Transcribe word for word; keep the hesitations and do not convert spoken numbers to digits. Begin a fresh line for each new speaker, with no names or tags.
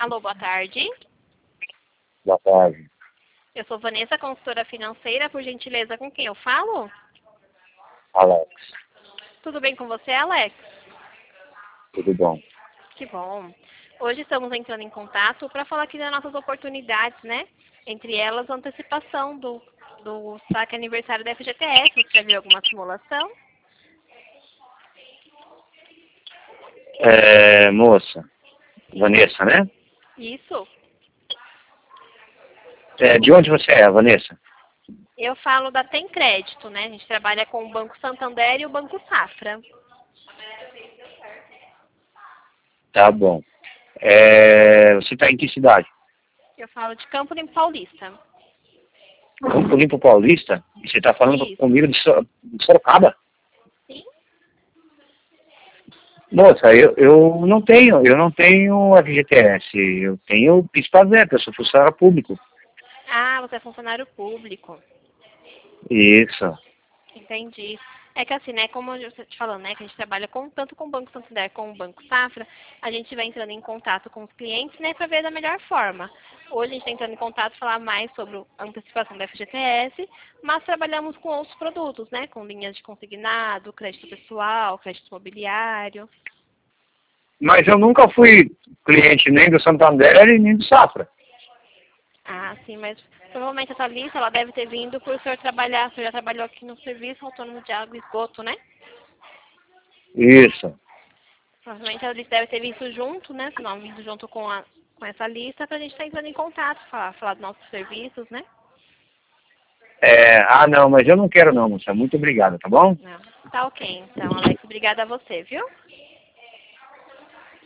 Alô, boa tarde.
Boa tarde.
Eu sou Vanessa, consultora financeira. Por gentileza, com quem eu falo?
Alex.
Tudo bem com você, Alex?
Tudo bom?
Que bom. Hoje estamos entrando em contato para falar aqui das nossas oportunidades, né? Entre elas, a antecipação do, do saque aniversário da F G T S. Você já viu alguma simulação?
É, moça, Vanessa, né?
Isso.
É, de onde você é, Vanessa?
Eu falo da Tem Crédito, né? A gente trabalha com o Banco Santander e o Banco Safra.
Tá bom. É, você está em que cidade?
Eu falo de Campo Limpo Paulista.
Campo Limpo Paulista? E você está falando
Isso.
comigo de, Sor de Sorocaba?
Sim?
Moça, eu, eu não tenho, eu não tenho F G T S, eu tenho PIS/PASEP, eu sou funcionário público.
Ah, você é funcionário público.
Isso.
Entendi. É que assim, né, como eu estou te falando, né, que a gente trabalha com, tanto com o Banco Santander como o Banco Safra, a gente vai entrando em contato com os clientes, né, para ver da melhor forma. Hoje a gente está entrando em contato falar mais sobre a antecipação da F G T S, mas trabalhamos com outros produtos, né, com linhas de consignado, crédito pessoal, crédito imobiliário.
Mas eu nunca fui cliente nem do Santander e nem do Safra.
Ah, sim, mas provavelmente essa lista ela deve ter vindo por o senhor trabalhar, o senhor já trabalhou aqui no Serviço Autônomo de Água e Esgoto, né?
Isso.
Provavelmente a lista deve ter visto junto, né? Se não vindo junto com, a, com essa lista, para a gente estar entrando em contato, falar, falar dos nossos serviços, né?
É, ah, não, mas eu não quero não, moça. Muito obrigado, tá bom?
Não. Tá ok, então, Alex. Obrigada a você, viu?